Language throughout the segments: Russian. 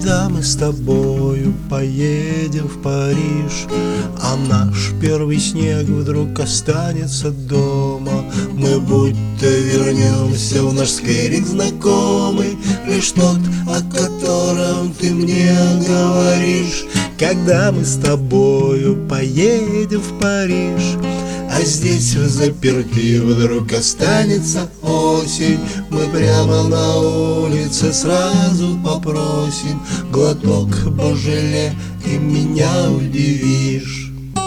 Когда мы с тобою поедем в Париж, а наш первый снег вдруг останется дома, мы будто вернемся в наш скверик знакомый, лишь тот, о котором ты мне говоришь. Когда мы с тобою поедем в Париж, а здесь взаперти вдруг останется осень, мы прямо на улице сразу попросим глоток божеле, и меня удивишь.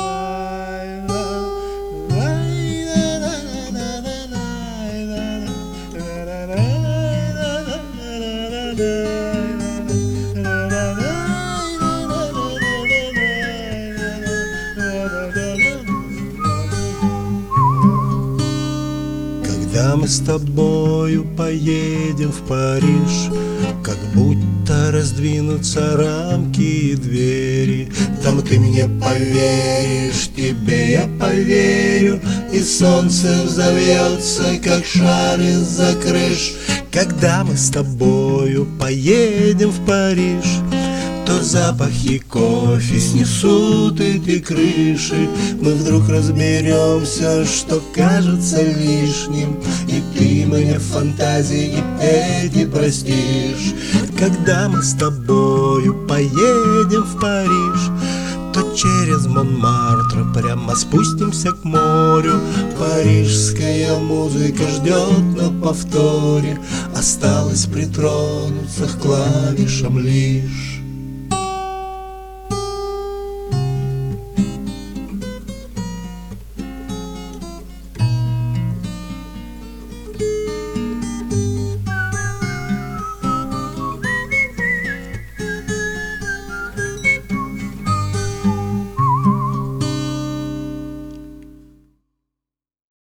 Когда мы с тобою поедем в Париж, как будто раздвинутся рамки и двери. Там ты мне поверишь, тебе я поверю, и солнце взовьется, как шар из-за крыш. Когда мы с тобою поедем в Париж, то запахи кофе снесут эти крыши. Мы вдруг разберемся, что кажется лишним, и ты мне фантазии эти простишь. Когда мы с тобою поедем в Париж, то через Монмартр прямо спустимся к морю. Парижская музыка ждет на повторе, осталось притронуться к клавишам лишь.